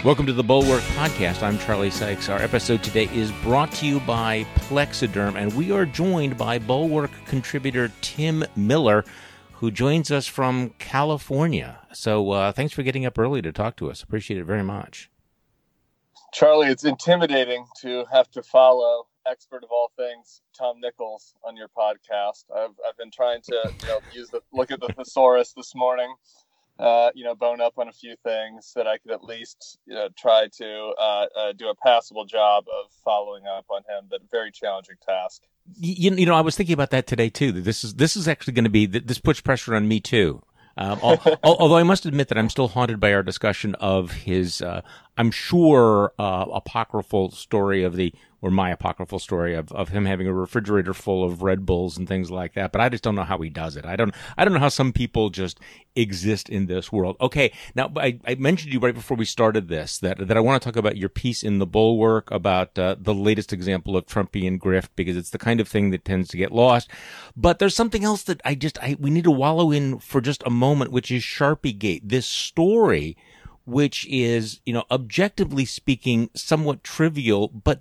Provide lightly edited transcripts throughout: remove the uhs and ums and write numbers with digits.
Welcome to the Bulwark Podcast. I'm Charlie Sykes. Our episode today is brought to you by Plexiderm, and we are joined by Bulwark contributor Tim Miller, who joins us from California. So thanks for getting up early to talk to us. Appreciate it very much. Charlie, it's intimidating to have to follow expert of all things Tom Nichols on your podcast. I've been trying to look at the thesaurus this morning. Bone up on a few things that I could at least try to do a passable job of following up on him, but very challenging task. I was thinking about that today too. This is actually going to be, this puts pressure on me too. Although I must admit that I'm still haunted by our discussion of his, I'm sure, apocryphal story my apocryphal story of him having a refrigerator full of Red Bulls and things like that. But I just don't know how he does it. I don't know how some people just exist in this world. Okay. Now, I mentioned to you right before we started this, that I want to talk about your piece in the Bulwark about, the latest example of Trumpian grift, because it's the kind of thing that tends to get lost. But there's something else that we need to wallow in for just a moment, which is Sharpiegate. This story, which is, objectively speaking, somewhat trivial, but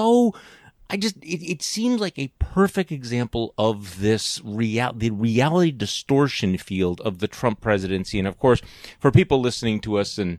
it seems like a perfect example of the reality distortion field of the Trump presidency. And of course, for people listening to us in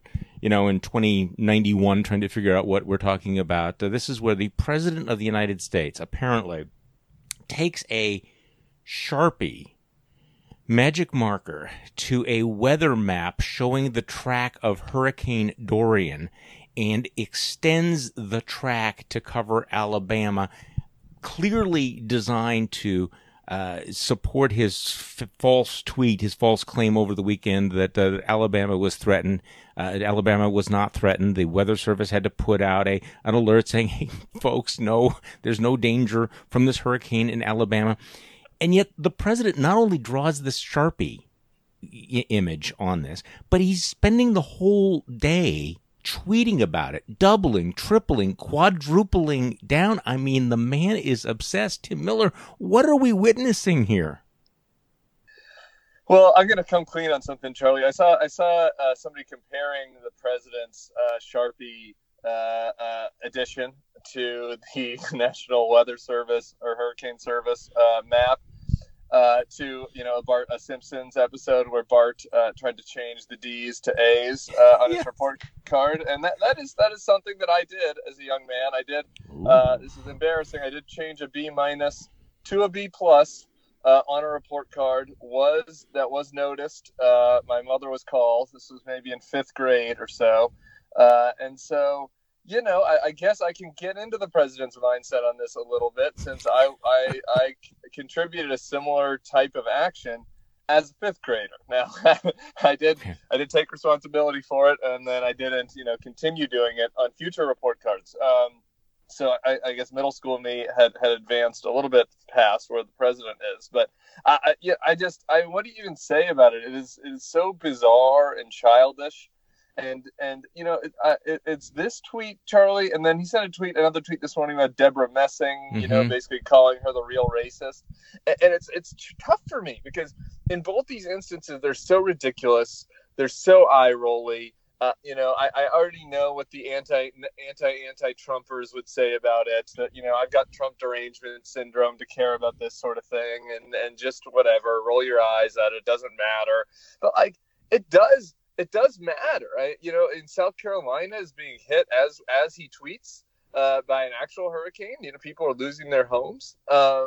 2091, trying to figure out what we're talking about, this is where the president of the United States apparently takes a Sharpie magic marker to a weather map showing the track of Hurricane Dorian and extends the track to cover Alabama, clearly designed to support his false tweet, his false claim over the weekend that Alabama was threatened. Alabama was not threatened. The Weather Service had to put out an alert saying, hey, folks, no, there's no danger from this hurricane in Alabama. And yet the president not only draws this Sharpie image on this, but he's spending the whole day tweeting about it, doubling, tripling, quadrupling down. I mean, the man is obsessed. Tim Miller, what are we witnessing here? Well, I'm going to come clean on something, Charlie. I saw somebody comparing the president's Sharpie addition to the National Weather Service or Hurricane Service map to a Simpsons episode where Bart tried to change the D's to A's on his report card, and that is something that I did as a young man. I did. This is embarrassing. I did change a B- to a B+ on a report card. That was noticed. My mother was called. This was maybe in 5th grade or so, and so. I guess I can get into the president's mindset on this a little bit, since I contributed a similar type of action as a 5th grader. Now, I did take responsibility for it, and then I didn't, continue doing it on future report cards. So I guess middle school me had advanced a little bit past where the president is. But what do you even say about it? It is so bizarre and childish. And it's this tweet, Charlie, and then he sent another tweet this morning about Deborah Messing, basically calling her the real racist. And it's tough for me because in both these instances, they're so ridiculous. They're so eye-rolly. I already know what the anti-Trumpers would say about it. That, I've got Trump derangement syndrome to care about this sort of thing, and just whatever, roll your eyes at it. It doesn't matter. But it does. It does matter, right? In South Carolina is being hit as he tweets by an actual hurricane. People are losing their homes.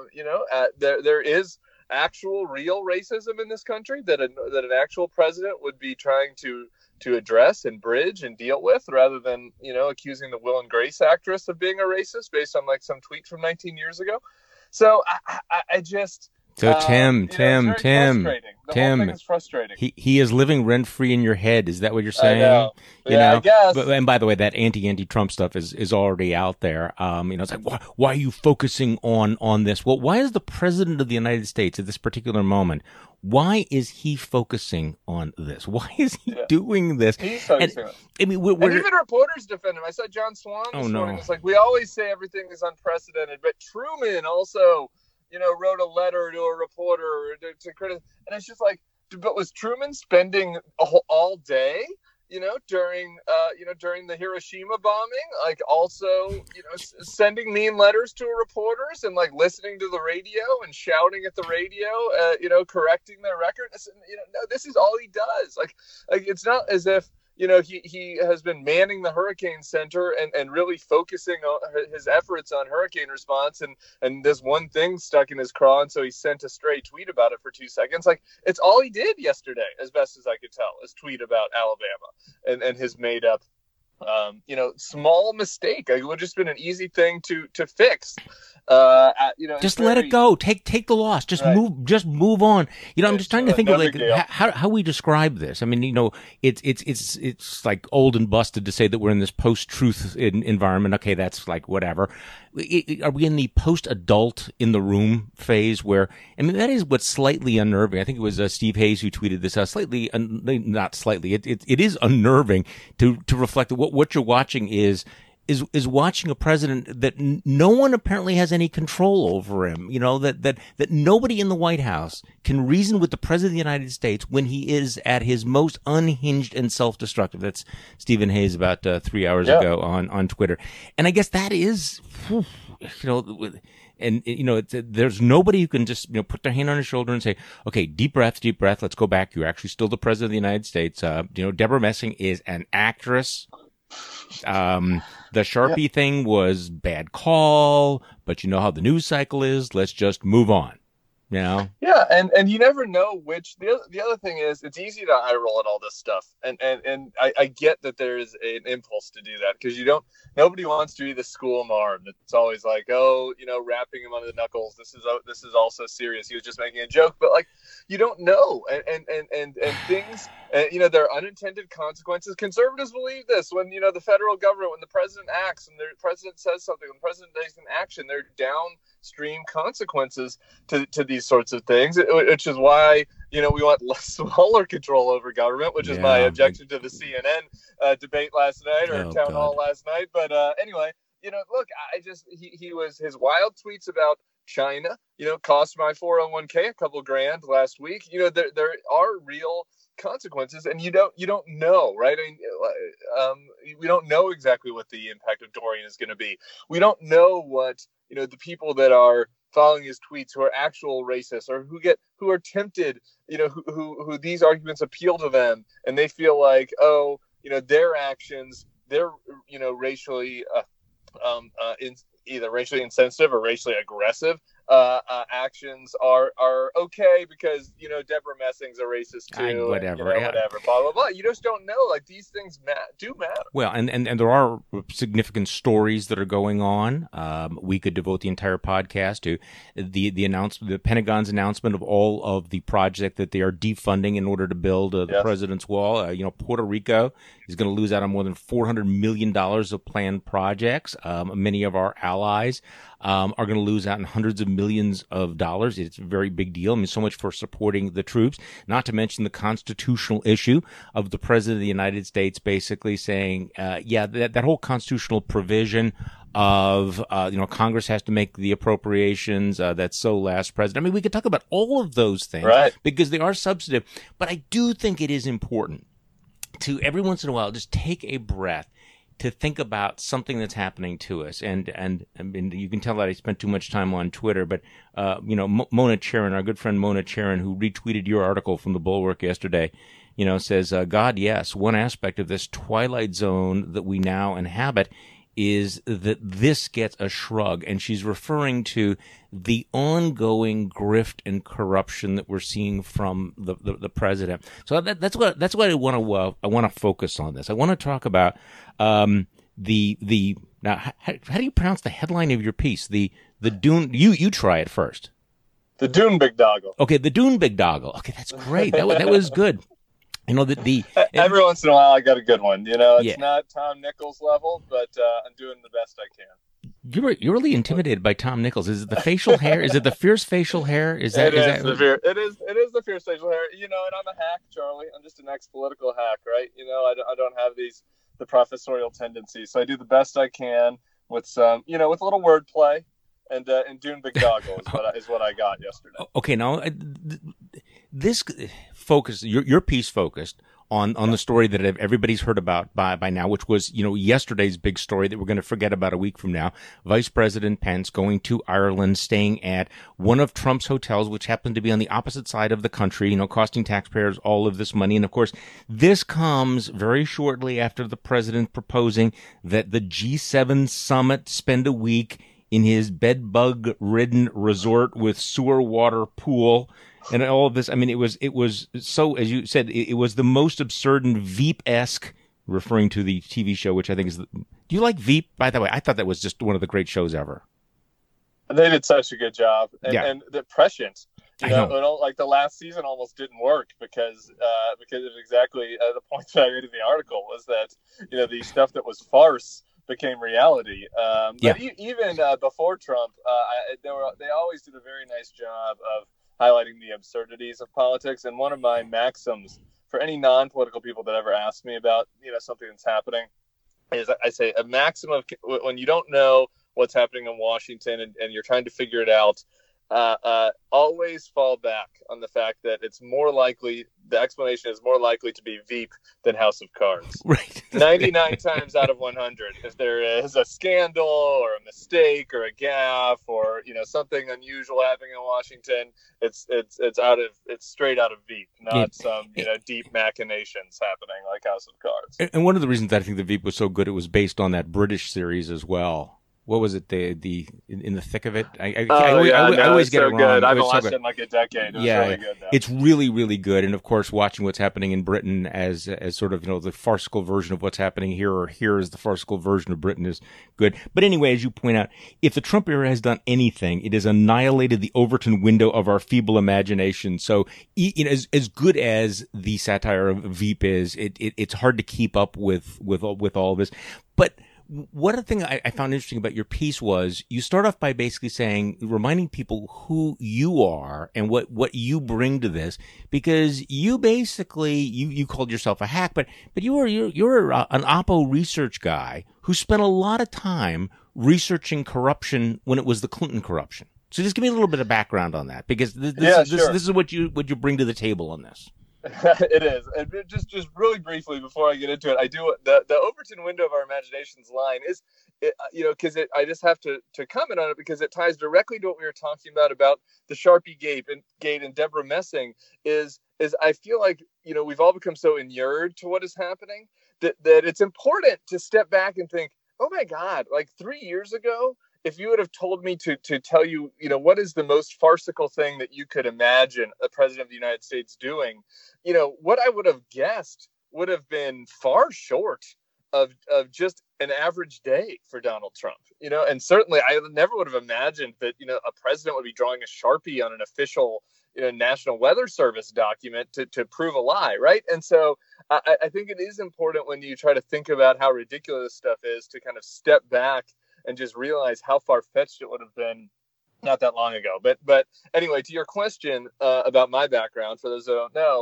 There is actual real racism in this country that an actual president would be trying to address and bridge and deal with, rather than accusing the Will and Grace actress of being a racist based on some tweet from 19 years ago. So I just. So Tim, the whole thing is frustrating. He is living rent free in your head. Is that what you're saying? I know. I guess. And by the way, that anti-Trump stuff is already out there. It's like, why are you focusing on this? Well, why is the president of the United States at this particular moment? Why is he focusing on this? Why is he doing this? He's focusing on it. I mean, and even reporters defend him. I saw John Swan this morning. It's like, we always say everything is unprecedented, but Truman also wrote a letter to a reporter to criticize. And it's just like, but was Truman spending all day during the Hiroshima bombing, like also, sending mean letters to reporters and like listening to the radio and shouting at the radio, correcting their record. No, this is all he does. Like it's not as if, he has been manning the hurricane center and really focusing on his efforts on hurricane response, and this one thing stuck in his craw, and so he sent a stray tweet about it for 2 seconds. Like, it's all he did yesterday, as best as I could tell, is tweet about Alabama and his made up small mistake. It would have just been an easy thing to fix. Just let it go. Take the loss. Just move on. I'm just trying to think of how we describe this. I mean, it's like old and busted to say that we're in this post-truth environment. Okay, that's like whatever. Are we in the post-adult in the room phase where, I mean, that is what's slightly unnerving. I think it was Steve Hayes who tweeted this out. Not slightly. It is unnerving to reflect that what you're watching is watching a president that no one apparently has any control over him. That nobody in the White House can reason with the president of the United States when he is at his most unhinged and self-destructive. That's Stephen Hayes about 3 hours ago on Twitter. And I guess that is, there's nobody who can just, put their hand on his shoulder and say, okay, deep breath, let's go back. You're actually still the president of the United States. Deborah Messing is an actress. The Sharpie thing was bad call, but you know how the news cycle is. Let's just move on. Yeah, and you never know which. The other thing is, it's easy to eye roll at all this stuff, and I get that there is an impulse to do that because nobody wants to be the school marm. It's always like, wrapping him under the knuckles. This is also serious. He was just making a joke, but like, you don't know, and things, there are unintended consequences. Conservatives believe this when the federal government, when the president acts and the president says something, when the president takes an action, they're downstream consequences to these sorts of things, which is why we want smaller control over government, which is my objection to the CNN debate last night or town hall last night. But anyway, look, his wild tweets about China, cost my 401k a couple grand last week. There are real consequences, and you don't know, right? I mean, we don't know exactly what the impact of Dorian is going to be. We don't know what the people that are following his tweets who are actual racists or who are tempted, who these arguments appeal to them and they feel like, their actions, they're racially either racially insensitive or racially aggressive actions are okay because Deborah Messing's a racist too, whatever, blah blah blah. You just don't know. Like, these things do matter. Well, and there are significant stories that are going on. We could devote the entire podcast to the announcement, the Pentagon's announcement of all of the project that they are defunding in order to build the president's wall. Puerto Rico is going to lose out on more than $400 million of planned projects. Many of our allies are going to lose out on hundreds of millions of dollars. It's a very big deal. I mean, so much for supporting the troops, not to mention the constitutional issue of the president of the United States basically saying, that whole constitutional provision of, Congress has to make the appropriations, that's so last president. I mean, we could talk about all of those things, right, because they are substantive, but I do think it is important to every once in a while just take a breath to think about something that's happening to us. And I mean, you can tell that I spent too much time on Twitter, but, Mona Charen, our good friend Mona Charen, who retweeted your article from the Bulwark yesterday, says, God, yes, one aspect of this twilight zone that we now inhabit is that this gets a shrug, and she's referring to the ongoing grift and corruption that we're seeing from the president. So that's what I want to focus on this. I want to talk about now. How do you pronounce the headline of your piece? The Dune. You try it first. The Dune Big Doggle. Okay, the Dune Big Doggle. Okay, that's great. That was good. Every once in a while I got a good one. It's not Tom Nichols level, but I'm doing the best I can. You're really intimidated by Tom Nichols. Is it the facial hair? Is it the fierce facial hair? It is the fierce facial hair. And I'm a hack, Charlie. I'm just an ex-political hack, right? I don't have the professorial tendencies, so I do the best I can with some, with a little wordplay. And Dune Big Doggle is what I got yesterday. Okay, now this focus, your piece focused on the story that everybody's heard about by now, which was, yesterday's big story that we're going to forget about a week from now. Vice President Pence going to Ireland, staying at one of Trump's hotels, which happened to be on the opposite side of the country, costing taxpayers all of this money. And of course, this comes very shortly after the president proposing that the G7 summit spend a week in his bed-bug-ridden resort with sewer water pool and all of this. I mean, it was so, as you said, it was the most absurd and Veep-esque, referring to the TV show, which I think is. Do you like Veep? By the way, I thought that was just one of the great shows ever. They did such a good job, and the prescient. I know. Like the last season almost didn't work because of exactly the point that I made in the article was that the stuff that was farce became reality. But even before Trump, they always did a very nice job of highlighting the absurdities of politics. And one of my maxims for any non-political people that ever ask me about something that's happening is I say a maxim of when you don't know what's happening in Washington and you're trying to figure it out, always fall back on the fact that it's more likely, the explanation is more likely to be Veep than House of Cards. Right. 99 times out of 100, if there is a scandal or a mistake or a gaffe or something unusual happening in Washington, it's straight out of Veep, not some deep machinations happening like House of Cards. And one of the reasons that I think the Veep was so good, it was based on that British series as well. What was it? The In the Thick of It. I always get it wrong. Good. I've watched it in like a decade. It was really good, though. It's really, really good. And of course, watching what's happening in Britain as sort of the farcical version of what's happening here, or here is the farcical version of Britain, is good. But anyway, as you point out, if the Trump era has done anything, it has annihilated the Overton window of our feeble imagination. So, as good as the satire of Veep is, it's hard to keep up with all this, but. One thing I found interesting about your piece was you start off by basically reminding people who you are and what you bring to this, because you basically, you called yourself a hack, but you're an Oppo research guy who spent a lot of time researching corruption when it was the Clinton corruption. So just give me a little bit of background on that, because this is what you bring to the table on this. It is. And just really briefly before I get into it, I do the Overton window of our imaginations line is, because I just have to comment on it because it ties directly to what we were talking about the Sharpie gate and Deborah Messing is I feel like, we've all become so inured to what is happening that it's important to step back and think, oh my God, like 3 years ago, if you would have told me to tell you, what is the most farcical thing that you could imagine a president of the United States doing, what I would have guessed would have been far short of just an average day for Donald Trump, and certainly I never would have imagined that, a president would be drawing a Sharpie on an official, National Weather Service document to prove a lie. Right. And so I think it is important when you try to think about how ridiculous stuff is to kind of step back and just realize how far-fetched it would have been not that long ago. But anyway, to your question about my background, for those who don't know,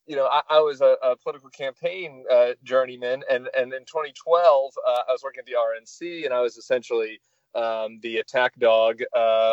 I was a political campaign journeyman, and in 2012, I was working at the RNC, and I was essentially the attack dog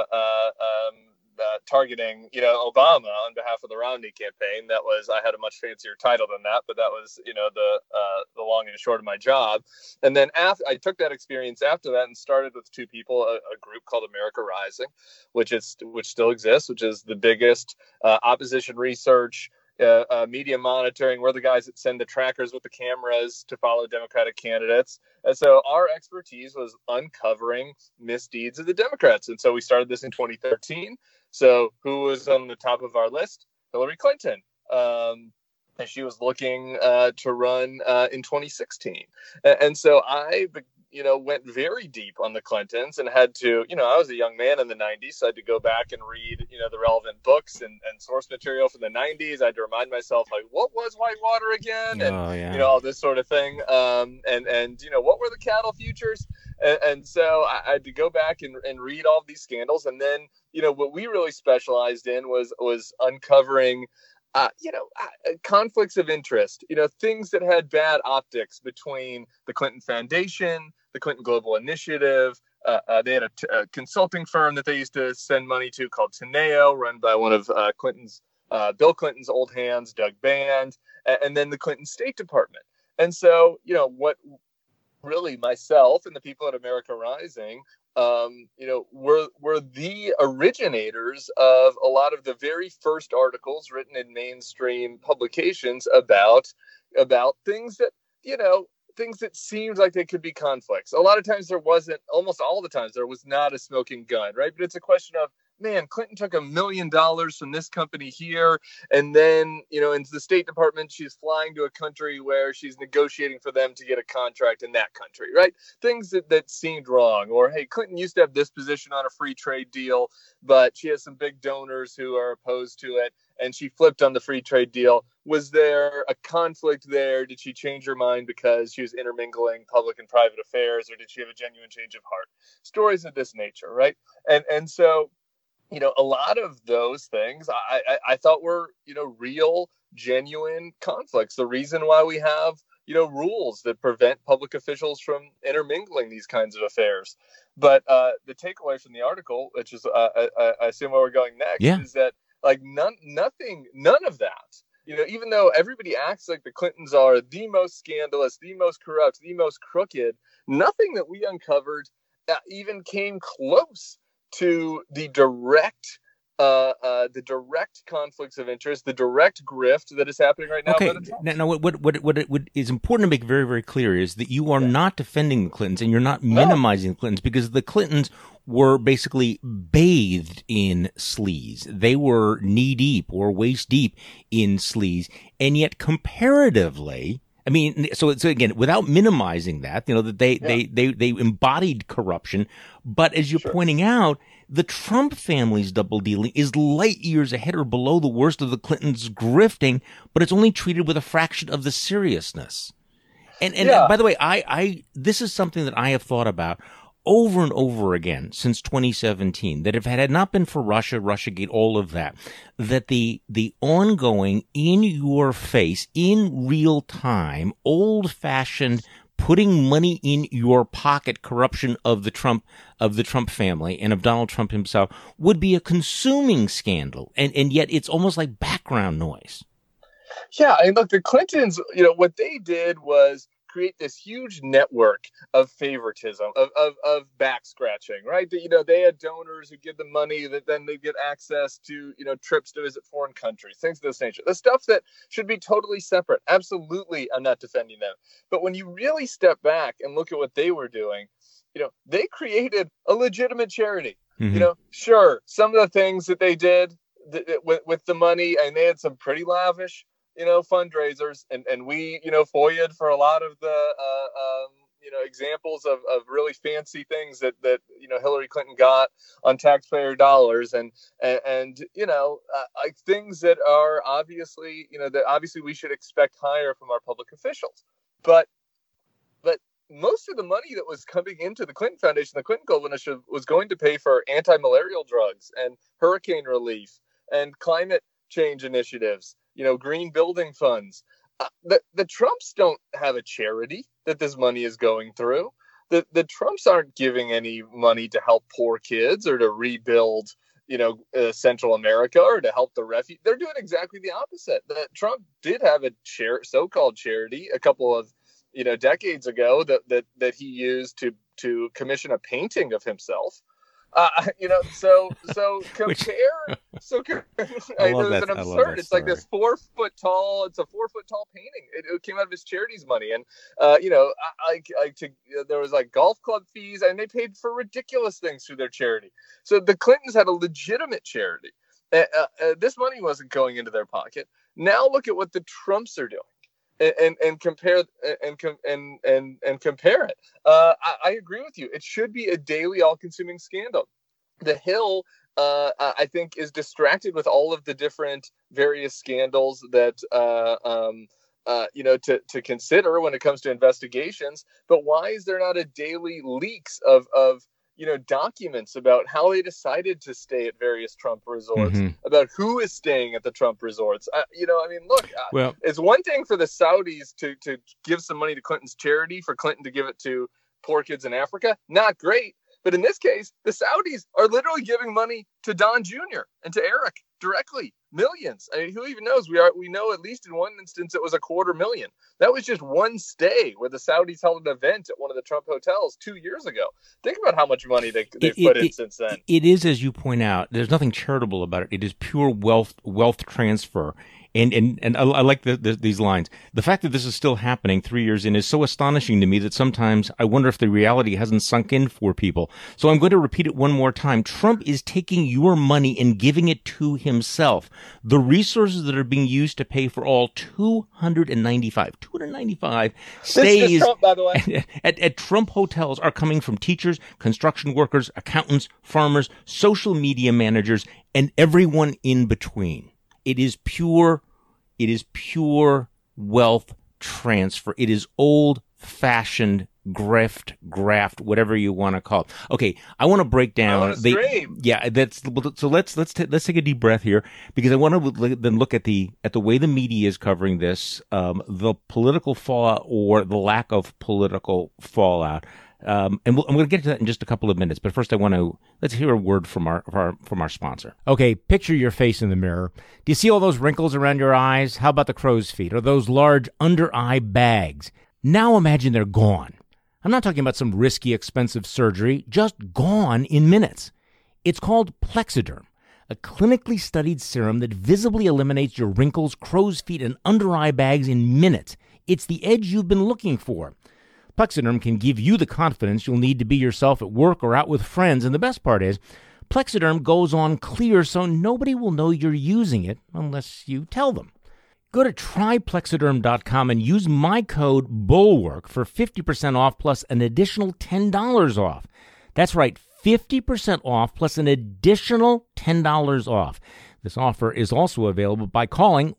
targeting, Obama on behalf of the Romney campaign. I had a much fancier title than that, but that was, the long and short of my job. And then I took that experience after that and started with two people, a group called America Rising, which still exists, which is the biggest opposition research, media monitoring. We're the guys that send the trackers with the cameras to follow Democratic candidates. And so our expertise was uncovering misdeeds of the Democrats. And so we started this in 2013. So who was on the top of our list? Hillary Clinton. And she was looking to run in 2016. And so I went very deep on the Clintons and had to, I was a young man in the 90s, so I had to go back and read, the relevant books and source material from the 90s. I had to remind myself, like, what was Whitewater again? And, all this sort of thing. And what were the cattle futures? And so I had to go back and read all of these scandals. And then, what we really specialized in was uncovering conflicts of interest, things that had bad optics between the Clinton Foundation, the Clinton Global Initiative. They had a consulting firm that they used to send money to called Teneo, run by one of Clinton's Bill Clinton's old hands, Doug Band, and then the Clinton State Department. And so, what really myself and the people at America Rising, were the originators of a lot of the very first articles written in mainstream publications about things that, things that seemed like they could be conflicts. A lot of times there wasn't, almost all the times there was not a smoking gun, right? But it's a question of, man, Clinton took $1 million from this company here. And then, into the State Department, she's flying to a country where she's negotiating for them to get a contract in that country, right? Things that seemed wrong. Or, hey, Clinton used to have this position on a free trade deal, but she has some big donors who are opposed to it, and she flipped on the free trade deal. Was there a conflict there? Did she change her mind because she was intermingling public and private affairs, or did she have a genuine change of heart? Stories of this nature, right? And so, a lot of those things I thought were, real, genuine conflicts. The reason why we have, rules that prevent public officials from intermingling these kinds of affairs. But the takeaway from the article, which is, I assume where we're going next, is that none of that, even though everybody acts like the Clintons are the most scandalous, the most corrupt, the most crooked, nothing that we uncovered even came close to the direct conflicts of interest, the direct grift that is happening right now. Okay, now what is important to make very, very clear is that you are not defending the Clintons and you're not minimizing the Clintons, because the Clintons were basically bathed in sleaze. They were knee deep or waist deep in sleaze, and yet comparatively, I mean, so again, without minimizing that, that they embodied corruption. But as you're pointing out, the Trump family's double dealing is light years ahead or below the worst of the Clintons' grifting, but it's only treated with a fraction of the seriousness. And by the way, this is something that I have thought about over and over again since 2017, that if it had not been for Russiagate, all of that the ongoing, in your face, in real time, old fashioned, putting money in your pocket corruption of the Trump family and of Donald Trump himself would be a consuming scandal. And yet it's almost like background noise. Yeah. And look, the Clintons, what they did was create this huge network of favoritism, of back scratching, right? That, they had donors who give them money that then they get access to, trips to visit foreign countries, things of this nature. The stuff that should be totally separate. Absolutely, I'm not defending them. But when you really step back and look at what they were doing, they created a legitimate charity. Mm-hmm. Sure, some of the things that they did with the money, and they had some pretty lavish fundraisers, and we, FOIA'd for a lot of the, examples of really fancy things that Hillary Clinton got on taxpayer dollars, and like things that are obviously, that obviously we should expect higher from our public officials. But most of the money that was coming into the Clinton Foundation, the Clinton Coalition, was going to pay for anti-malarial drugs and hurricane relief and climate change initiatives, green building funds. The Trumps don't have a charity that this money is going through. The Trumps aren't giving any money to help poor kids or to rebuild, Central America, or to help the refugees. They're doing exactly the opposite. Trump did have a so-called charity a couple of, decades ago that he used to commission a painting of himself. So compare. I know it's an absurd. It's like this 4 foot tall. It's a 4 foot tall painting. It came out of his charity's money, and there was like golf club fees, and they paid for ridiculous things through their charity. So the Clintons had a legitimate charity. This money wasn't going into their pocket. Now look at what the Trumps are doing. And compare it. I agree with you. It should be a daily, all-consuming scandal. The Hill, I think, is distracted with all of the different various scandals that to consider when it comes to investigations. But why is there not a daily leaks of documents about how they decided to stay at various Trump resorts, about who is staying at the Trump resorts? Look, it's one thing for the Saudis to give some money to Clinton's charity, for Clinton to give it to poor kids in Africa. Not great. But in this case, the Saudis are literally giving money to Don Jr. and to Eric directly. millions. I mean, who even knows? We know at least in one instance it was $250,000. That was just one stay where the Saudis held an event at one of the Trump hotels 2 years ago. Think about how much money they've put in since then. It is, as you point out, there's nothing charitable about it. It is pure wealth transfer. And I like these lines. The fact that this is still happening 3 years in is so astonishing to me that sometimes I wonder if the reality hasn't sunk in for people. So I'm going to repeat it one more time. Trump is taking your money and giving it to himself. The resources that are being used to pay for all 295 stays Trump, by the way. at Trump hotels are coming from teachers, construction workers, accountants, farmers, social media managers, and everyone in between. It is pure wealth transfer. It is old-fashioned graft, whatever you want to call it. Okay, I want to break down. So let's take a deep breath here, because I want to then look at the way the media is covering this, the political fallout or the lack of political fallout. And I'm going to get to that in just a couple of minutes. But first, let's hear a word from our sponsor. Okay, picture your face in the mirror. Do you see all those wrinkles around your eyes? How about the crow's feet or those large under-eye bags? Now imagine they're gone. I'm not talking about some risky, expensive surgery, just gone in minutes. It's called Plexiderm, a clinically studied serum that visibly eliminates your wrinkles, crow's feet, and under-eye bags in minutes. It's the edge you've been looking for. Plexiderm can give you the confidence you'll need to be yourself at work or out with friends, and the best part is, Plexiderm goes on clear so nobody will know you're using it unless you tell them. Go to tryplexiderm.com and use my code BULWARK for 50% off plus an additional $10 off. That's right, 50% off plus an additional $10 off. This offer is also available by calling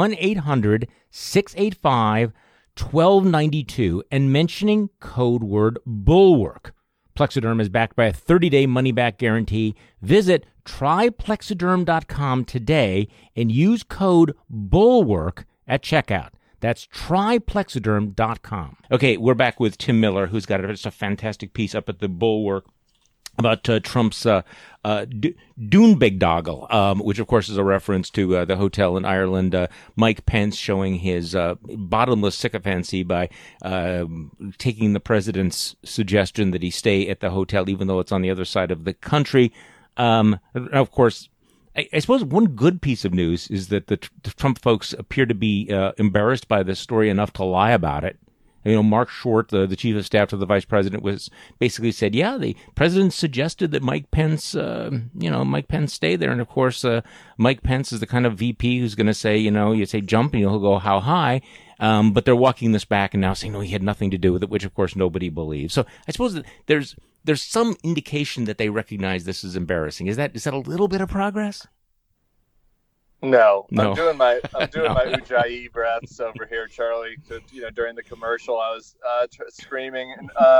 1-800-685-1292 and mentioning code word BULWARK. Plexiderm is backed by a 30-day money-back guarantee. Visit tryplexiderm.com today and use code BULWARK at checkout. That's tryplexiderm.com. Okay, we're back with Tim Miller, who's got just a fantastic piece up at the Bulwark about Trump's Doonbegdoggle, which, of course, is a reference to the hotel in Ireland. Mike Pence showing his bottomless sycophancy by taking the president's suggestion that he stay at the hotel, even though it's on the other side of the country. Of course, I suppose one good piece of news is that the Trump folks appear to be embarrassed by this story enough to lie about it. You know, Mark Short, the chief of staff to the vice president, was basically said, yeah, the president suggested that Mike Pence stay there. And of course, Mike Pence is the kind of VP who's going to say, you say jump and he'll go, how high? But they're walking this back and now saying, no, he had nothing to do with it, which of course nobody believes. So I suppose that there's some indication that they recognize this is embarrassing. Is that a little bit of progress? No. I'm doing my Ujjayi breaths over here, Charlie. During the commercial, I was screaming.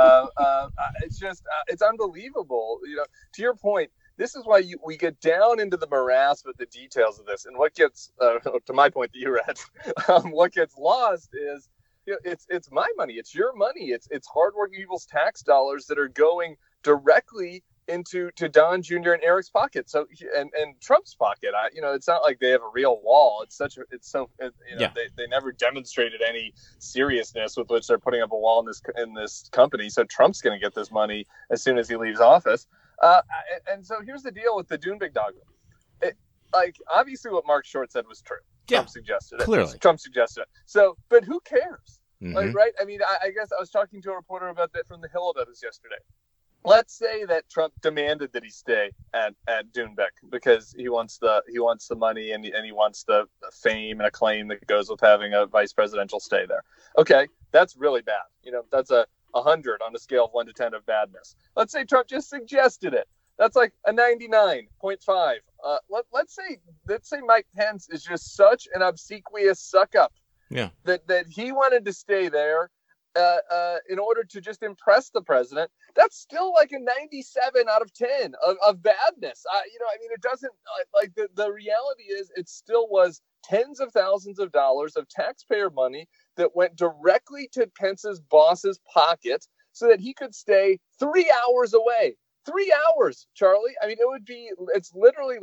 It's unbelievable. To your point, this is why we get down into the morass with the details of this. And what gets, to my point that you read, what gets lost is, it's my money, it's your money, it's hardworking people's tax dollars that are going directly into Don Jr. and Eric's pocket. So and Trump's pocket. It's not like they have a real wall. They never demonstrated any seriousness with which they're putting up a wall in this company. So Trump's going to get this money as soon as he leaves office. And so here's the deal with the Doonbegdoggle. Obviously what Mark Short said was true. Trump suggested it. Clearly. Trump suggested it. So, but who cares? Mm-hmm. Right? I mean, I guess I was talking to a reporter about that from the Hill about this yesterday. Let's say that Trump demanded that he stay at Doonbeck because he wants the money and he wants the fame and acclaim that goes with having a vice presidential stay there. Okay, that's really bad. That's a 100 on a scale of 1 to 10 of badness. Let's say Trump just suggested it. That's like a 99.5. Let's say Mike Pence is just such an obsequious suck up. Yeah. That he wanted to stay there in order to just impress the president. That's still like a 97 out of 10 of badness. It doesn't the reality is it still was tens of thousands of dollars of taxpayer money that went directly to Pence's boss's pocket so that he could stay 3 hours away. 3 hours, Charlie. I mean, it's literally like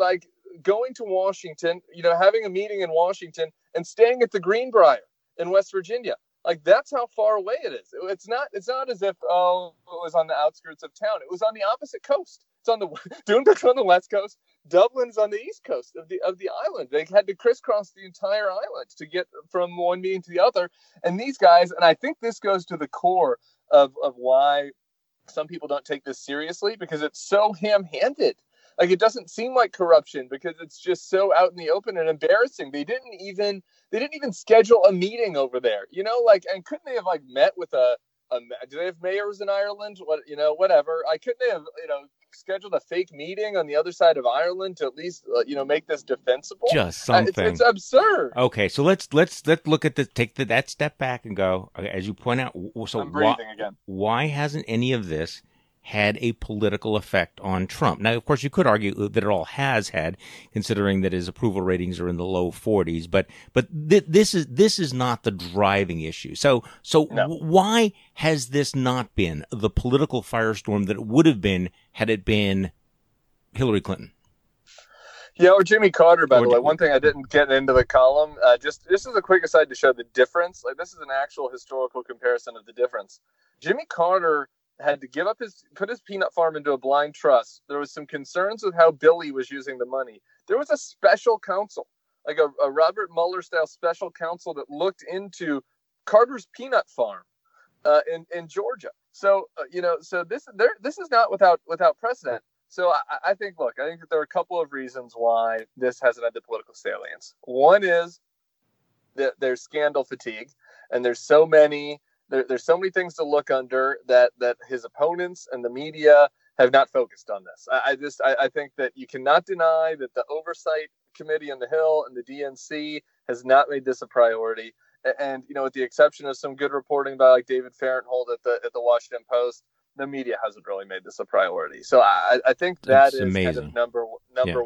going to Washington, having a meeting in Washington and staying at the Greenbrier in West Virginia. Like, that's how far away it is. It's not as if, it was on the outskirts of town. It was on the opposite coast. It's on the Doonbrook's on the west coast. Dublin's on the east coast of the island. They had to crisscross the entire island to get from one meeting to the other. And these guys, and I think this goes to the core of why some people don't take this seriously, because it's so ham-handed. Like, it doesn't seem like corruption because it's just so out in the open and embarrassing. They didn't even schedule a meeting over there, and couldn't they have met with do they have mayors in Ireland? Whatever. Couldn't they have, scheduled a fake meeting on the other side of Ireland to at least, make this defensible? Just something. It's absurd. Okay. So let's look at that step back and go, okay, as you point out. So I'm breathing again. Why hasn't any of this had a political effect on Trump? Now, of course, you could argue that it all has had, considering that his approval ratings are in the low 40s. But this is not the driving issue. So no. Why has this not been the political firestorm that it would have been had it been Hillary Clinton? Yeah, or Jimmy Carter, by the way. One thing I didn't get into the column, just as a quick aside to show the difference. Like, this is an actual historical comparison of the difference. Jimmy Carter had to put his peanut farm into a blind trust. There was some concerns with how Billy was using the money. There was a special counsel, like a Robert Mueller style special counsel, that looked into Carter's peanut farm in Georgia. So this is not without precedent. So I think that there are a couple of reasons why this hasn't had the political salience. One is that there's scandal fatigue, and there's so many things to look under that his opponents and the media have not focused on this. I think that you cannot deny that the oversight committee on the Hill and the DNC has not made this a priority. And with the exception of some good reporting by David Fahrenthold at the Washington Post, the media hasn't really made this a priority. So I think that is amazing. Kind of number one,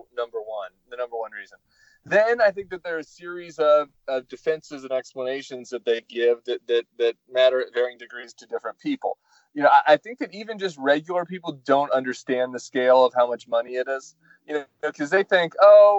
the number one reason. Then I think that there are a series of defenses and explanations that they give that matter at varying degrees to different people. I think that even just regular people don't understand the scale of how much money it is. Because they think,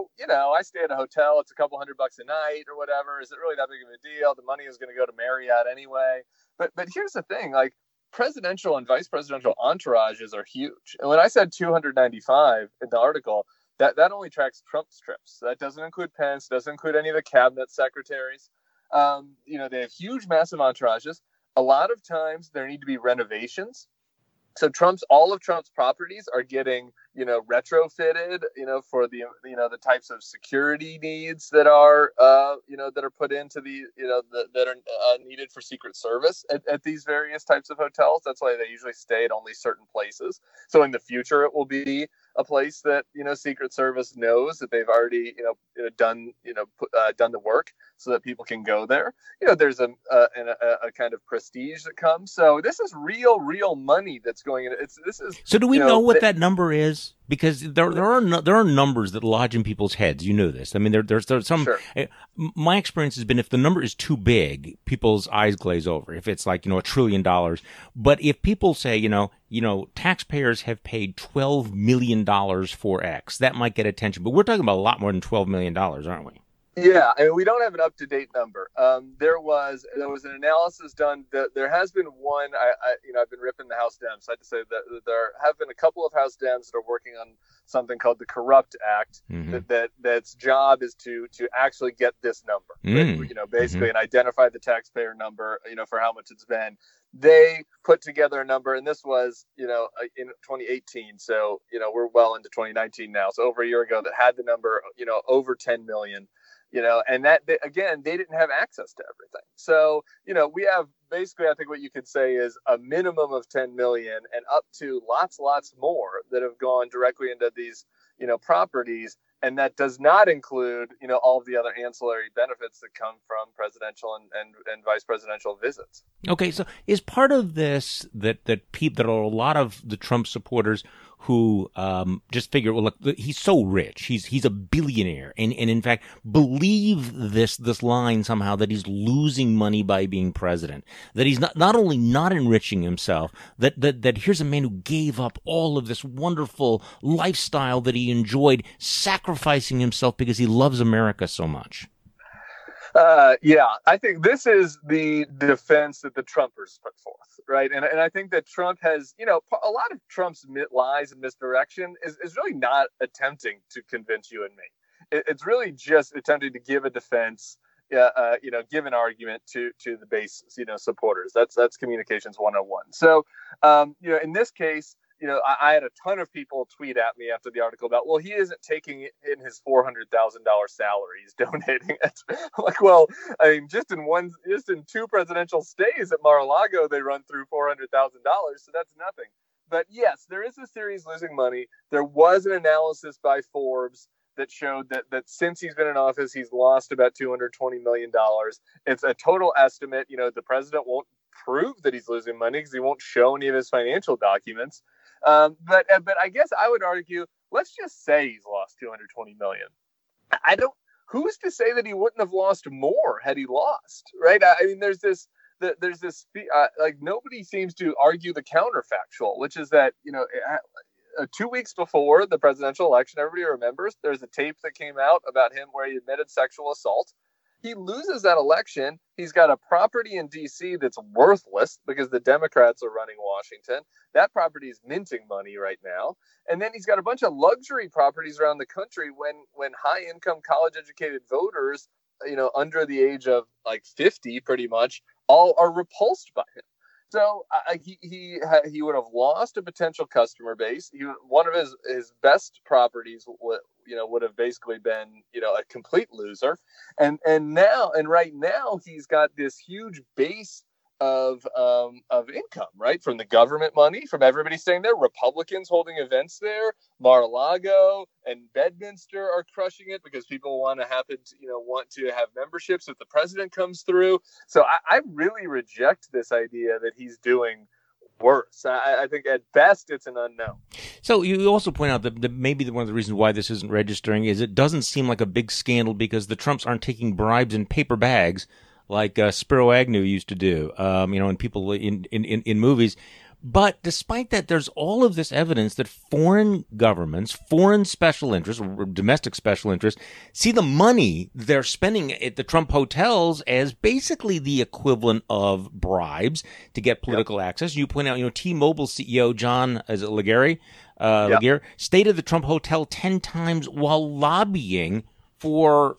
I stay at a hotel, it's a couple $100 a night or whatever. Is it really that big of a deal? The money is going to go to Marriott anyway. But here's the thing, presidential and vice presidential entourages are huge. And when I said 295 in the article, that only tracks Trump's trips. That doesn't include Pence, doesn't include any of the cabinet secretaries. They have huge, massive entourages. A lot of times there need to be renovations. So all of Trump's properties are getting, retrofitted, for the types of security needs that are, that are put into that are needed for Secret Service at these various types of hotels. That's why they usually stay at only certain places. So in the future, it will be a place that, Secret Service knows that they've already, done the work so that people can go there. There's a kind of prestige that comes. So this is real money that's going in. So do we know what that number is? Because there are numbers that lodge in people's heads. You know this. I mean, there's some. Sure. My experience has been if the number is too big, people's eyes glaze over. If it's like $1 trillion, but if people say taxpayers have paid $12 million for X, that might get attention. But we're talking about a lot more than $12 million, aren't we? Yeah, I mean, we don't have an up-to-date number. There was an analysis done. There has been one. I've been ripping the House Dems. I have to say that there have been a couple of House Dems that are working on something called the Corrupt Act. Mm-hmm. That's job is to actually get this number. Basically, and identify the taxpayer number. For how much it's been. They put together a number, and this was in 2018. So we're well into 2019 now. So over a year ago, that had the number over 10 million. And that, again, they didn't have access to everything. So, we have basically, I think what you could say is a minimum of 10 million and up to lots more that have gone directly into these, properties. And that does not include, all of the other ancillary benefits that come from presidential and vice presidential visits. Okay, so is part of this that are a lot of the Trump supporters who just figure, well, look, he's so rich, he's a billionaire, and in fact believe this line somehow that he's losing money by being president, that he's not only not enriching himself, that here's a man who gave up all of this wonderful lifestyle that he enjoyed, sacrificing himself because he loves America so much. Yeah, I think this is the defense that the Trumpers put forth, right? And I think that Trump has, a lot of Trump's lies and misdirection is really not attempting to convince you and me. It's really just attempting to give a defense, give an argument to the base, supporters. That's communications 101. So, in this case, I had a ton of people tweet at me after the article about, well, he isn't taking it in his $400,000 salary. He's donating it. I'm like, well, I mean, just in two presidential stays at Mar-a-Lago, they run through $400,000. So that's nothing. But yes, there is a series losing money. There was an analysis by Forbes that showed that since he's been in office, he's lost about $220 million. It's a total estimate. The president won't prove that he's losing money because he won't show any of his financial documents. But I guess I would argue, let's just say he's lost $220 million. Who's to say that he wouldn't have lost more had he lost, right? I mean, there's this, nobody seems to argue the counterfactual, which is that, 2 weeks before the presidential election, everybody remembers there's a tape that came out about him where he admitted sexual assault. He loses that election. He's got a property in D.C. that's worthless because the Democrats are running Washington. That property is minting money right now. And then he's got a bunch of luxury properties around the country when high-income, college-educated voters, under the age of 50 pretty much, all are repulsed by him. So he would have lost a potential customer base. One of his best properties would have basically been a complete loser, and right now he's got this huge base of income, right, from the government money, from everybody staying there, Republicans holding events there, Mar-a-Lago and Bedminster are crushing it because people want to have memberships if the president comes through. So I really reject this idea that he's doing worse. I think at best it's an unknown. So you also point out that maybe one of the reasons why this isn't registering is it doesn't seem like a big scandal because the Trumps aren't taking bribes in paper bags like Spiro Agnew used to do, and people in movies. But despite that, there's all of this evidence that foreign governments, foreign special interests, or domestic special interests, see the money they're spending at the Trump hotels as basically the equivalent of bribes to get political access. You point out, T-Mobile CEO John Legere stayed at the Trump hotel 10 times while lobbying for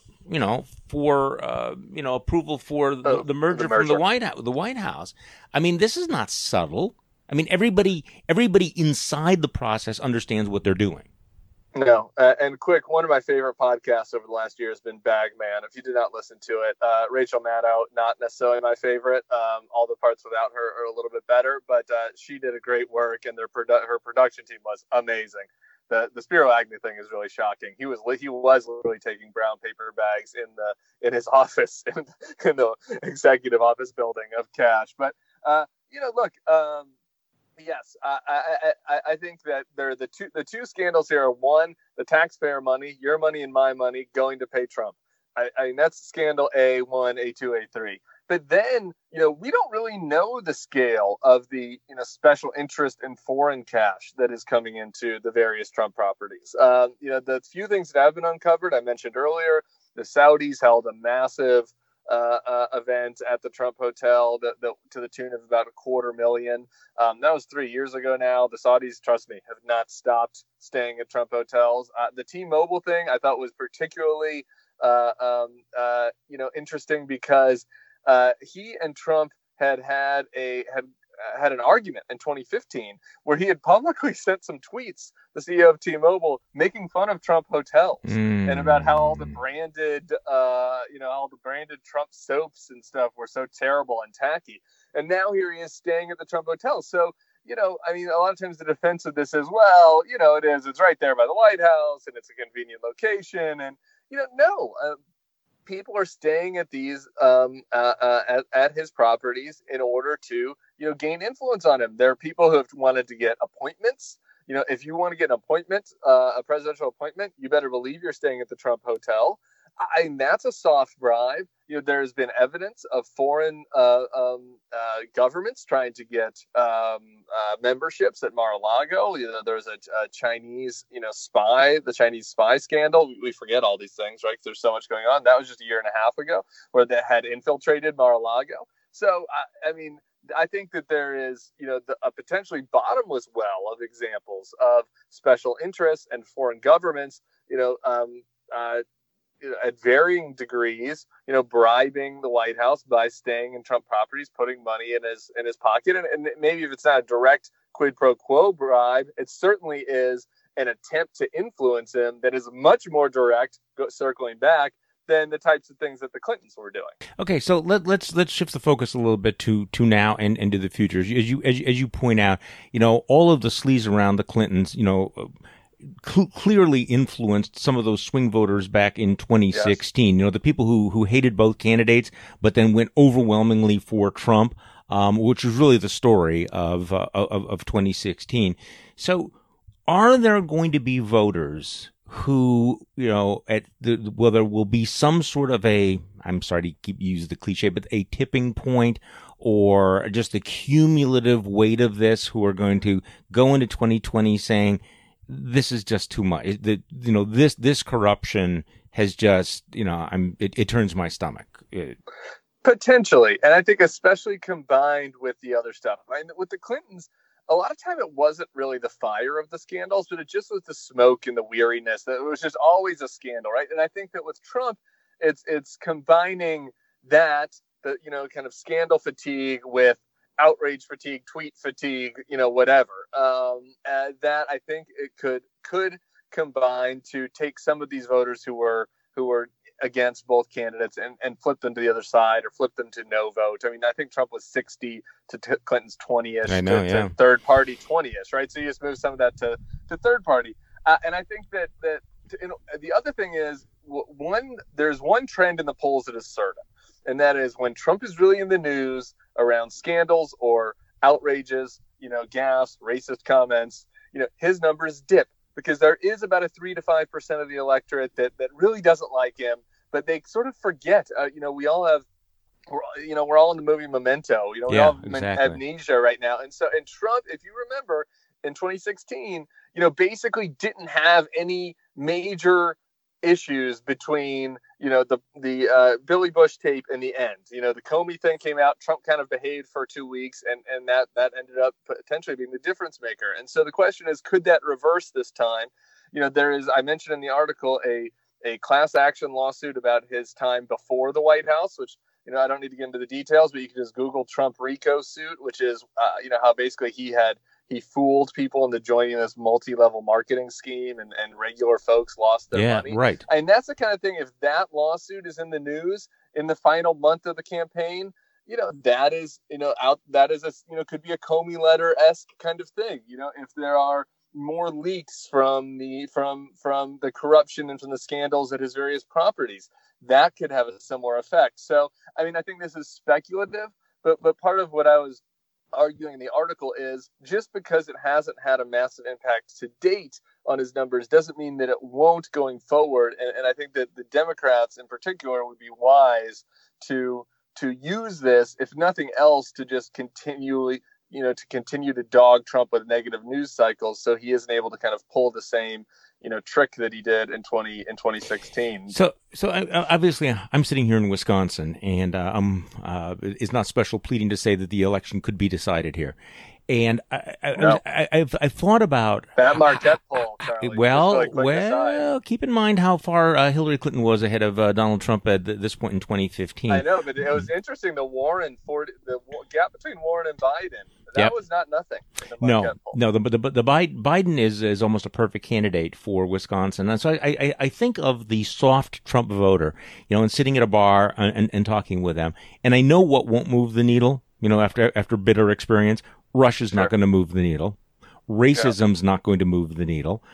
approval for the merger from the White House. I mean, this is not subtle. I mean, everybody inside the process understands what they're doing. No, and quick, one of my favorite podcasts over the last year has been Bagman. If you did not listen to it, Rachel Maddow, not necessarily my favorite. All the parts without her are a little bit better, but she did a great work, and her production team was amazing. The Spiro Agnew thing is really shocking. He was literally taking brown paper bags in his office in the executive office building of cash. But look. Yes, I think that the two scandals here are, one, the taxpayer money, your money and my money, going to pay Trump. I mean, that's scandal A1, A2, A3. But then, we don't really know the scale of the special interest in foreign cash that is coming into the various Trump properties. The few things that have been uncovered, I mentioned earlier, the Saudis held a massive event at the Trump Hotel that to the tune of about $250,000. That was 3 years ago now. The Saudis, trust me, have not stopped staying at Trump hotels. The T-Mobile thing I thought was particularly interesting because he and Trump had an argument in 2015 where he had publicly sent some tweets, the CEO of T-Mobile, making fun of Trump hotels and about how all the branded Trump soaps and stuff were so terrible and tacky. And now here he is staying at the Trump hotel. So, I mean, a lot of times the defense of this is, well, it's right there by the White House and it's a convenient location. And, no, people are staying at these at his properties in order to gain influence on him. There are people who have wanted to get appointments. if you want to get an appointment, a presidential appointment, you better believe you're staying at the Trump Hotel. That's a soft bribe. There's been evidence of foreign governments trying to get memberships at Mar-a-Lago. There's a Chinese, spy, the Chinese spy scandal. We forget all these things, right? 'Cause there's so much going on. That was just a year and a half ago, where they had infiltrated Mar-a-Lago. So, I think that there is, a potentially bottomless well of examples of special interests and foreign governments, at varying degrees, bribing the White House by staying in Trump properties, putting money in his pocket. And maybe if it's not a direct quid pro quo bribe, it certainly is an attempt to influence him that is much more direct, circling back, than the types of things that the Clintons were doing. Okay, so let's shift the focus a little bit to now and to the future. As you point out, all of the sleaze around the Clintons, clearly influenced some of those swing voters back in 2016. Yes. The people who hated both candidates, but then went overwhelmingly for Trump, which is really the story of 2016. So, are there going to be voters who, well, there will be some sort of I'm sorry to keep using the cliche, but a tipping point or just the cumulative weight of this, who are going to go into 2020 saying, this is just too much. This corruption has just, it turns my stomach. Potentially. And I think especially combined with the other stuff. With the Clintons, a lot of time it wasn't really the fire of the scandals, but it just was the smoke and the weariness. That it was just always a scandal, right? And I think that with Trump, it's combining that, the kind of scandal fatigue with outrage fatigue, tweet fatigue, whatever. That I think it could combine to take some of these voters who were against both candidates and flip them to the other side, or flip them to no vote. I think Trump was 60 to Clinton's 20-ish, to third party 20-ish, right? So you just move some of that to third party. And I think that the other thing is, there's one trend in the polls that is certain, and that is when Trump is really in the news around scandals or outrages, gaffes, racist comments, his numbers dip, because there is about a 3 to 5% of the electorate that really doesn't like him, but they sort of forget. We all have, we're all in the movie Memento. We all have amnesia right now, and Trump, if you remember, in 2016, basically didn't have any major issues between the Billy Bush tape and the end. The Comey thing came out, Trump kind of behaved for 2 weeks, and that ended up potentially being the difference maker. And so the question is, could that reverse this time? There is, I mentioned in the article, a class action lawsuit about his time before the White House, which I don't need to get into the details, but you can just Google Trump RICO suit, which is how basically he fooled people into joining this multi-level marketing scheme, and regular folks lost their money. Right. And that's the kind of thing, if that lawsuit is in the news in the final month of the campaign, that is, could be a Comey letter-esque kind of thing. If there are more leaks from the corruption and from the scandals at his various properties, that could have a similar effect. So, I think this is speculative, but part of what I was arguing in the article is, just because it hasn't had a massive impact to date on his numbers doesn't mean that it won't going forward. And I think that the Democrats in particular would be wise to use this, if nothing else, to just continue to dog Trump with negative news cycles, so he isn't able to kind of pull the same trick that he did in 2016. So obviously I'm sitting here in Wisconsin, and it's not special pleading to say that the election could be decided here. And I've thought about that Marquette poll, Charlie. Well, keep in mind how far Hillary Clinton was ahead of Donald Trump at this point in 2015. I know, but it was interesting. The gap between Warren and Biden. That was not nothing. No. The Biden is almost a perfect candidate for Wisconsin, and so I think of the soft Trump voter, and sitting at a bar and talking with them, and I know what won't move the needle. After bitter experience, Russia's not going to move the needle. Racism's not going to move the needle.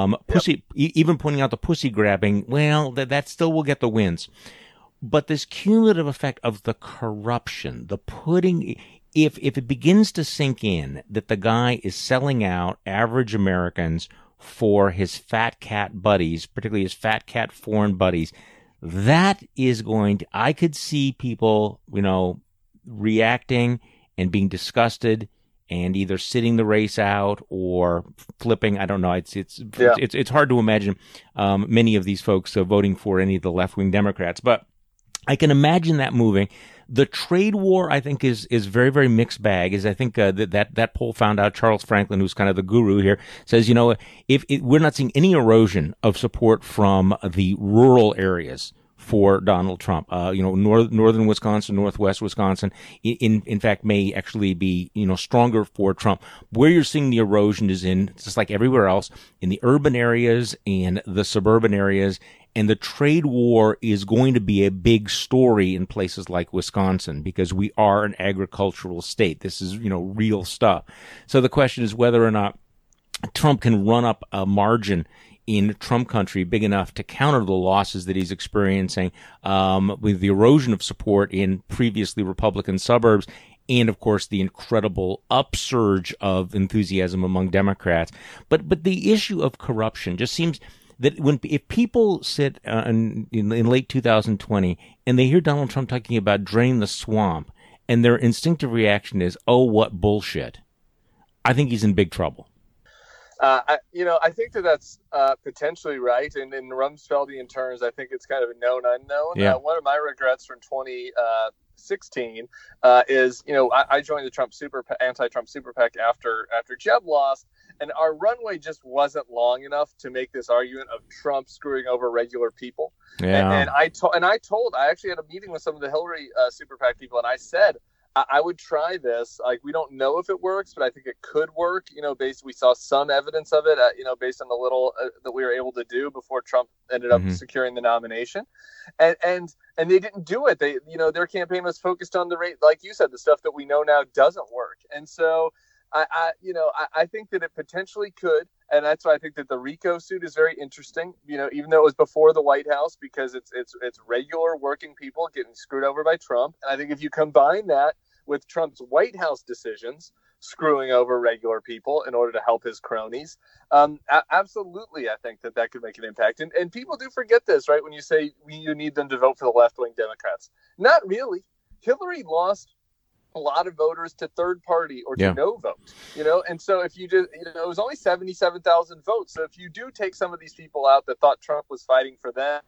Even pointing out the pussy grabbing, well, that still will get the wins. But this cumulative effect of the corruption, the putting, if it begins to sink in that the guy is selling out average Americans for his fat cat buddies, particularly his fat cat foreign buddies, that is going to, I could see people, reacting and being disgusted and either sitting the race out or flipping. I don't know. It's hard to imagine many of these folks voting for any of the left-wing Democrats, but I can imagine that moving. The trade war, I think, is very, very mixed bag. I think that poll found out. Charles Franklin, who's kind of the guru here, says, if we're not seeing any erosion of support from the rural areas for Donald Trump. Northern Wisconsin, Northwest Wisconsin, in fact, may actually be, stronger for Trump. Where you're seeing the erosion is in, just like everywhere else, in the urban areas and the suburban areas. And the trade war is going to be a big story in places like Wisconsin because we are an agricultural state. This is, real stuff. So the question is whether or not Trump can run up a margin in Trump country big enough to counter the losses that he's experiencing with the erosion of support in previously Republican suburbs and, of course, the incredible upsurge of enthusiasm among Democrats. But the issue of corruption just seems that if people sit in late 2020 and they hear Donald Trump talking about drain the swamp and their instinctive reaction is, oh, what bullshit, I think he's in big trouble. I think that's potentially right. And in Rumsfeldian terms, I think it's kind of a known unknown. Yeah. One of my regrets from 2016 is, I joined the anti-Trump super PAC after Jeb lost, and our runway just wasn't long enough to make this argument of Trump screwing over regular people. Yeah. And I actually had a meeting with some of the Hillary super PAC people, and I said, I would try this. Like, we don't know if it works, but I think it could work. We saw some evidence of it, based on the little that we were able to do before Trump ended up securing the nomination, and they didn't do it. They, their campaign was focused on the rate, like you said, the stuff that we know now doesn't work. And so, I think that it potentially could, and that's why I think that the RICO suit is very interesting. Even though it was before the White House, because it's regular working people getting screwed over by Trump, and I think if you combine that with Trump's White House decisions screwing over regular people in order to help his cronies, absolutely, I think that could make an impact. And people do forget this, right? When you say you need them to vote for the left-wing Democrats, not really. Hillary lost a lot of voters to third party or to no vote, and so if you just, it was only 77,000 votes. So if you do take some of these people out that thought Trump was fighting for them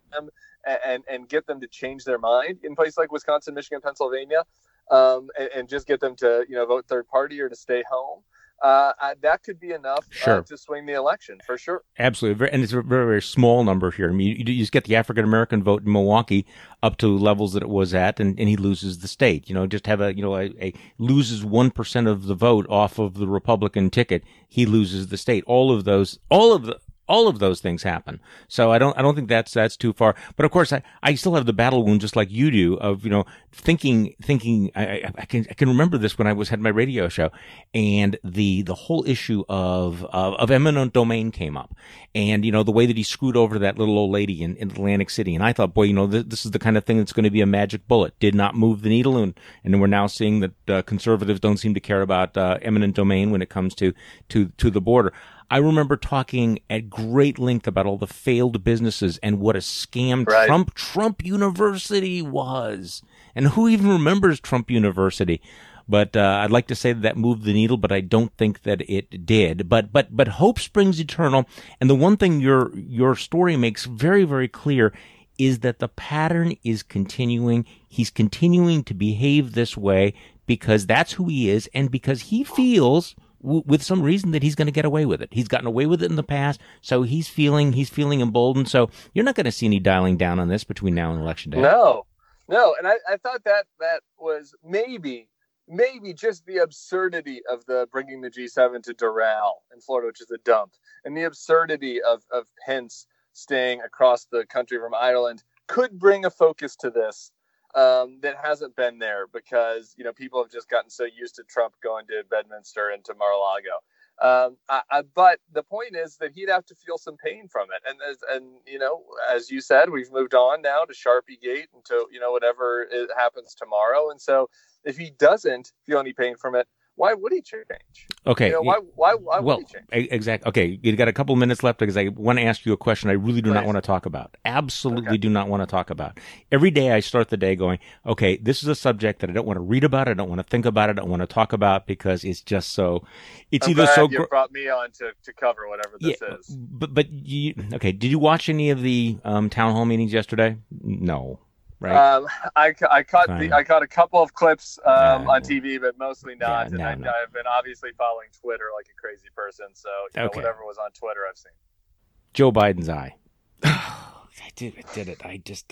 and get them to change their mind in places like Wisconsin, Michigan, Pennsylvania, and just get them to, vote third party or to stay home, that could be enough to swing the election for sure. Absolutely. And it's a very, very small number here. I mean, you just get the African-American vote in Milwaukee up to levels that it was at, and he loses the state. Just have a loses 1% of the vote off of the Republican ticket. He loses the state. All of those things happen. So I don't think that's too far. But of course, I still have the battle wound just like you do of, thinking, I can remember this when I had my radio show, and the whole issue of eminent domain came up, and, the way that he screwed over that little old lady in Atlantic City. And I thought, boy, this is the kind of thing that's going to be a magic bullet. Did not move the needle. And we're now seeing that conservatives don't seem to care about eminent domain when it comes to the border. I remember talking at great length about all the failed businesses and what a scam Trump University was. And who even remembers Trump University? But I'd like to say that moved the needle, but I don't think that it did. But hope springs eternal. And the one thing your story makes very, very clear is that the pattern is continuing. He's continuing to behave this way because that's who he is, and because he feels with some reason that he's going to get away with it. He's gotten away with it in the past, so he's feeling emboldened. So you're not going to see any dialing down on this between now and Election Day. No. And I thought that was maybe just the absurdity of the bringing the G7 to Doral in Florida, which is a dump, and the absurdity of Pence staying across the country from Ireland could bring a focus to this that hasn't been there because, people have just gotten so used to Trump going to Bedminster and to Mar-a-Lago. But the point is that he'd have to feel some pain from it. And as you said, we've moved on now to Sharpie Gate and to, whatever it happens tomorrow. And so if he doesn't feel any pain from it, why would he change? Okay. Why would he change? Exactly. Okay. You got a couple of minutes left because I want to ask you a question I really do not want to talk about. Absolutely do not want to talk about. Every day I start the day going, okay, this is a subject that I don't want to read about. I don't want to think about it. I don't want to talk about because it's just so, I'm glad you brought me on to cover whatever this is. But okay. Did you watch any of the town hall meetings yesterday? No. Right. I caught a couple of clips on TV, but mostly not. I've been obviously following Twitter like a crazy person, so whatever was on Twitter, I've seen. Joe Biden's eye. I did it. I just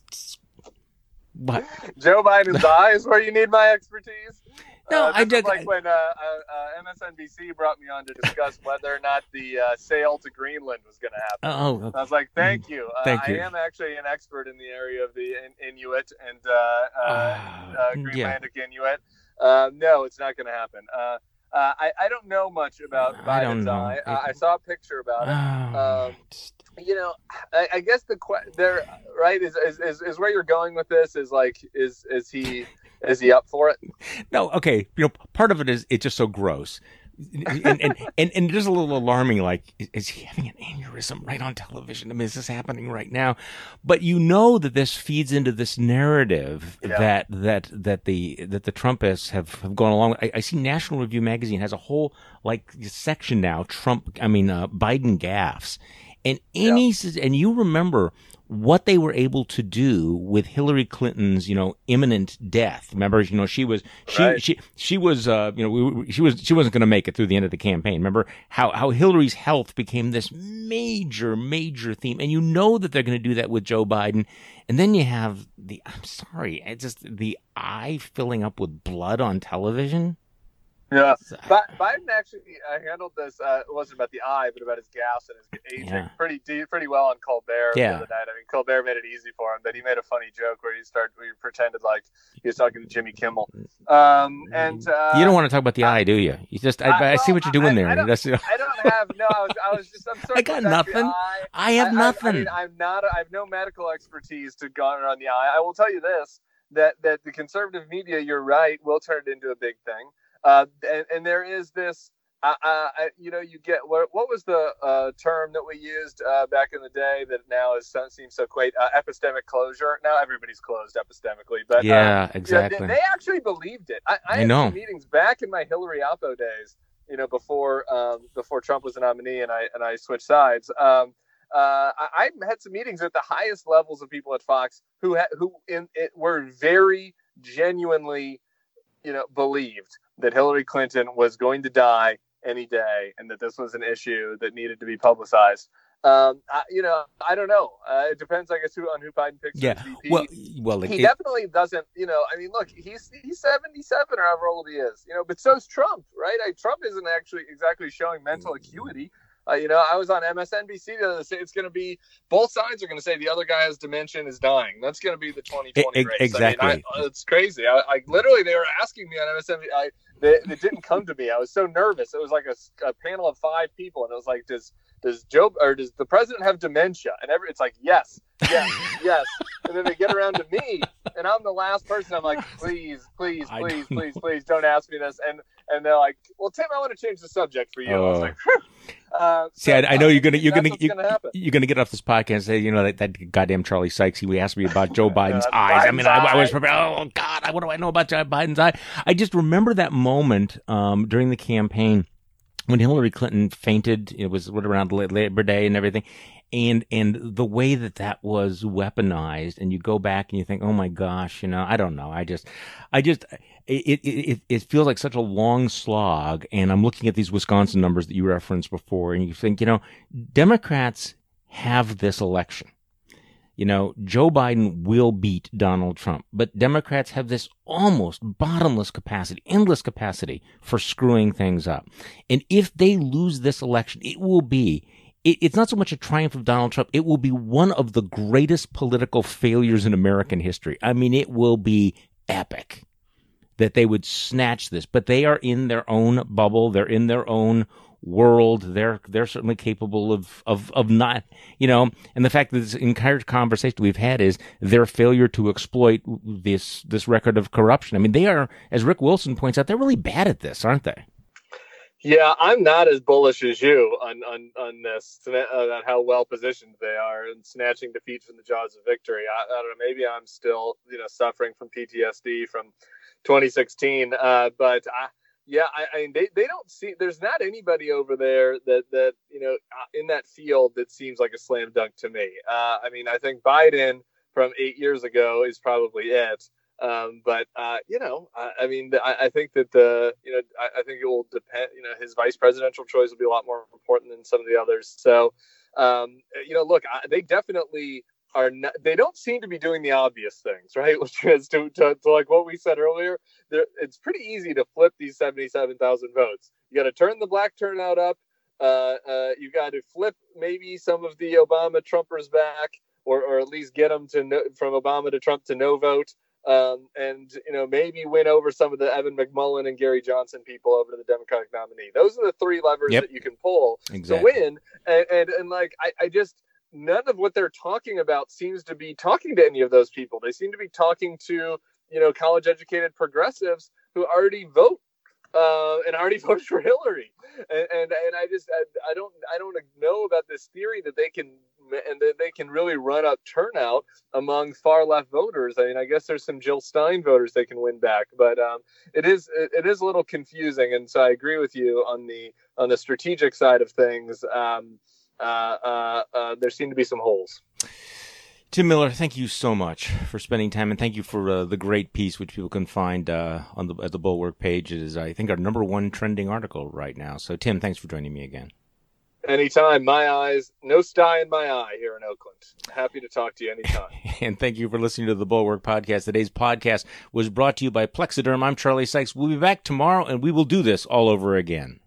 what? Joe Biden's eye is where you need my expertise. No, I did. Like when MSNBC brought me on to discuss whether or not the sail to Greenland was going to happen. Oh, okay. I was like, thank you. Thank you. I am actually an expert in the area of the Inuit and Greenlandic Inuit. No, it's not going to happen. I don't know much about Biden's eye. I saw a picture about it. I guess is where you're going with this is like, is he up for it? No. Okay. Part of it is it's just so gross. And it is a little alarming. Like, is he having an aneurysm right on television? I mean, is this happening right now? But that this feeds into this narrative that the Trumpists have gone along. I see National Review magazine has a whole section now. Biden gaffes, and and you remember what they were able to do with Hillary Clinton's, imminent death. Remember, she wasn't going to make it through the end of the campaign. Remember how Hillary's health became this major, major theme. And that they're going to do that with Joe Biden. And then you have the eye filling up with blood on television. Yeah, Biden actually handled this. It wasn't about the eye, but about his gas and his aging pretty well on Colbert the other night. I mean, Colbert made it easy for him, but he made a funny joke where he pretended like he was talking to Jimmy Kimmel. You don't want to talk about the eye, do you? You just I see what you're doing there. I don't have no. I was just. I'm sorry. I got nothing. I have nothing. I have no medical expertise to garner on the eye. I will tell you this: that the conservative media, you're right, will turn it into a big thing. And there is this, you get what was the term that we used back in the day that now seems so quaint? Epistemic closure. Now everybody's closed epistemically, but exactly. They actually believed it. I know. Had meetings back in my Hillary Oppo days, before Trump was the nominee, and I switched sides. I had some meetings at the highest levels of people at Fox who were very genuinely, believed that Hillary Clinton was going to die any day and that this was an issue that needed to be publicized. I don't know. It depends, I guess, on who Biden picks as VP. He definitely doesn't, look, he's 77 or however old he is, but so's Trump, right? Trump isn't actually exactly showing mental acuity. I was on MSNBC the other day. It's going to be both sides are going to say the other guy has dementia and is dying. That's going to be the 2020 race. Exactly. It's crazy. I literally, they were asking me on MSNBC. It didn't come to me. I was so nervous. It was like a panel of 5 people, and it was like, does the president have dementia? And it's like, yes. And then they get around to me, and I'm the last person. I'm like, please, don't ask me this. And they're like, well, Tim, I want to change the subject for you. I was like, I know you're gonna get off this podcast and say, that goddamn Charlie Sykes. He asked me about Joe Biden's eyes. I was prepared. Oh God, what do I know about Joe Biden's eye? I just remember that moment during the campaign when Hillary Clinton fainted. It was around Labor Day and everything. And the way that was weaponized, and you go back and you think, oh my gosh, I don't know. It feels like such a long slog. And I'm looking at these Wisconsin numbers that you referenced before, and you think, Democrats have this election. Joe Biden will beat Donald Trump, but Democrats have this almost bottomless capacity, endless capacity for screwing things up. And if they lose this election, it will be it's not so much a triumph of Donald Trump. It will be one of the greatest political failures in American history. I mean, it will be epic that they would snatch this. But they are in their own bubble. They're in their own world, they're certainly capable of not, and the fact that this entire conversation we've had is their failure to exploit this record of corruption. I mean, they are, as Rick Wilson points out, they're really bad at this, aren't they? Yeah, I'm not as bullish as you on this, on how well positioned they are in snatching defeat from the jaws of victory. I don't know. Maybe I'm still, suffering from PTSD from 2016. But I mean, they don't see. There's not anybody over there that in that field that seems like a slam dunk to me. I mean, I think Biden from 8 years ago is probably it. But I mean, I think that I think it will depend. His vice presidential choice will be a lot more important than some of the others. So, look, they definitely are not. They don't seem to be doing the obvious things, right? Which is to like what we said earlier. It's pretty easy to flip these 77,000 votes. You got to turn the black turnout up. You got to flip maybe some of the Obama Trumpers back, or at least get them from Obama to Trump to no vote. And maybe win over some of the Evan McMullin and Gary Johnson people over to the Democratic nominee. Those are the three levers that you can pull to win. And like, I just, none of what they're talking about seems to be talking to any of those people. They seem to be talking to, college educated progressives who already vote, and already voted for Hillary. And I don't know about this theory that they can really run up turnout among far left voters. I mean, I guess there's some Jill Stein voters they can win back, but it is a little confusing. And so I agree with you on the strategic side of things. There seem to be some holes. Tim Miller, thank you so much for spending time, and thank you for the great piece, which people can find at the Bulwark page. It is, I think, our #1 trending article right now. So, Tim, thanks for joining me again. Anytime. My eyes, no sty in my eye here in Oakland. Happy to talk to you anytime. And thank you for listening to the Bulwark Podcast. Today's podcast was brought to you by Plexiderm. I'm Charlie Sykes. We'll be back tomorrow, and we will do this all over again.